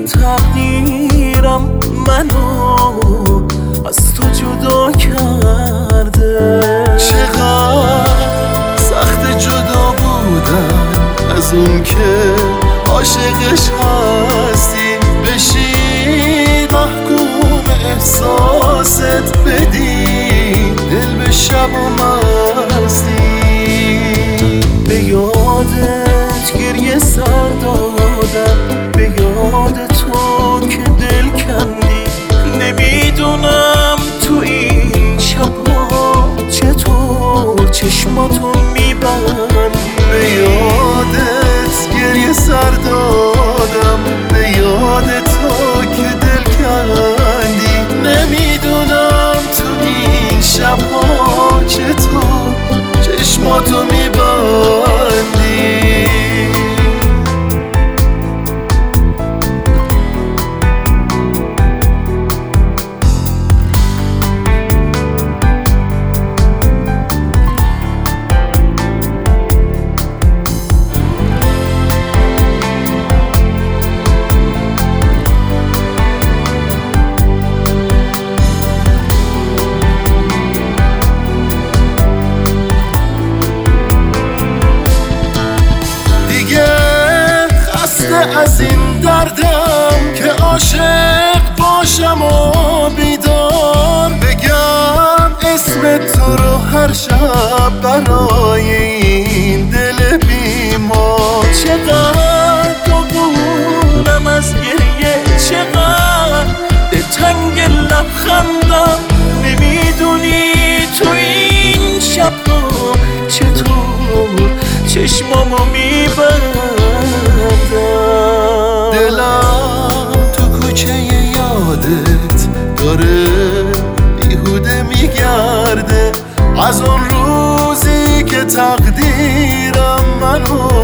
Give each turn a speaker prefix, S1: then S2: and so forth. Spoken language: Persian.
S1: تقدیرم منو از تو جدا کرده.
S2: چقدر سخت جدا بودن از اون که عاشقش هستی. بشین محکوم احساست بدی دل به شب و مستی.
S1: به یادت گریه سر دادم، به یاد تو که دل کندی. نمیدونم تو این شبا چطور چشماتو میبندی.
S2: به یادت گریه سر دادم، به یاد تو که دل کندی. نمیدونم تو این شبها چطور چشماتو میبندی. از این دردم که عاشق باشم و بیدار بگم اسم تو رو هر شب برای این دل بیمار.
S1: چقدر دوبونم از گریه، چقدر به تنگ لبخندم. نمیدونی تو این شب رو چطور چشمامو میبندم.
S2: دلم تو کوچه یادت داره بیهوده میگرده از اون روزی که تقدیرم منو